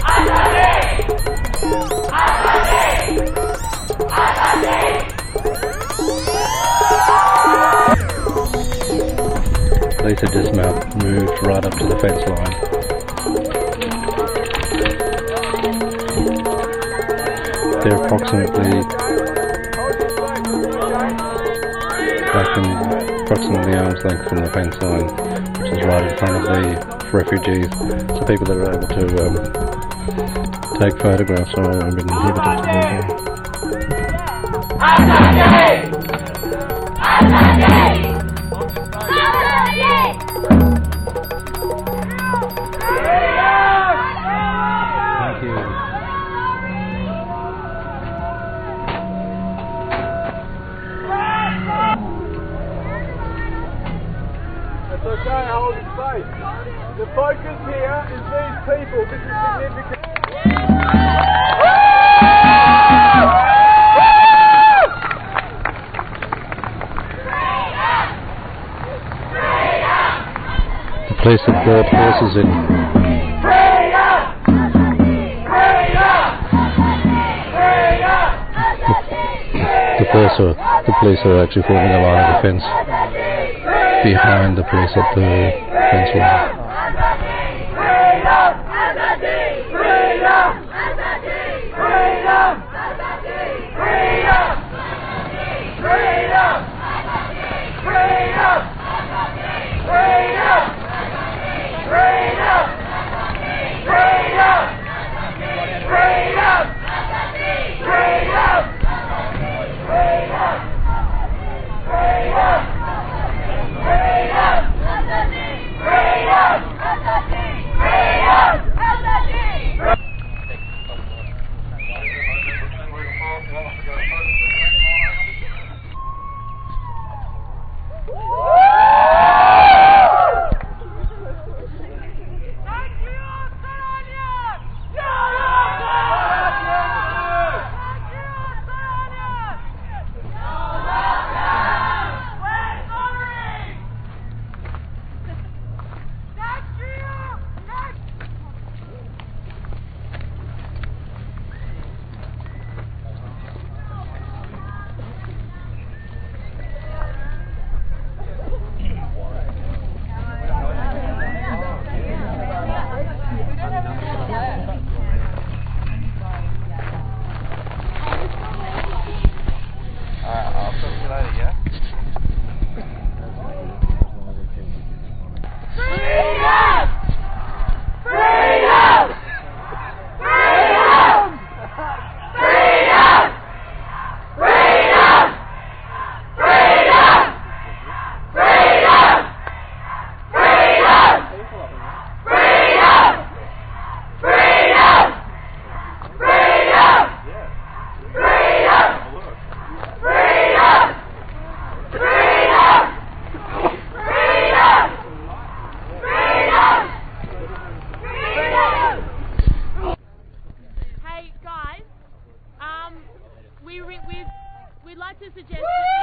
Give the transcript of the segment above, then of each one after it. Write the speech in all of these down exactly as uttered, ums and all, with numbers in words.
Police have just now moved right up to the fence line. They're approximately back in approximately arm's length from the fence line, which is right in front of the refugees. So people that are able to um, take photographs are been inhibited to do so. Thank you. It's okay, hold it safe. The focus here is these people. This is significant. The police have brought horses in. The police are, the police are actually forming a line of defence behind the police at the fence line. We re we'd, we'd like to suggest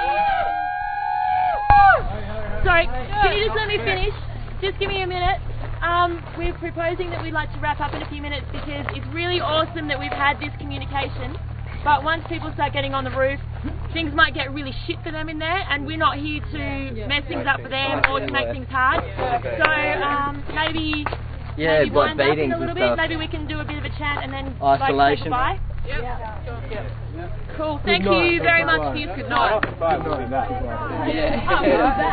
Sorry, can you just let me finish? Just give me a minute. Um, we're proposing that we'd like to wrap up in a few minutes because it's really awesome that we've had this communication, but once people start getting on the roof, things might get really shit for them in there, and we're not here to mess things up for them or to make things hard. So um, maybe, yeah, maybe what wind up beatings in a little and bit. stuff. Maybe we can do a bit of a chant and then Isolation. like, say goodbye. Yep. Yep. Cool. Thank you very much for your good night. Yeah. Oh, we'll be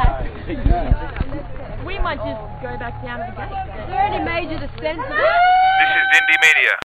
back. We might just go back down to the gate. Is there any major dissent? This is Indie Media.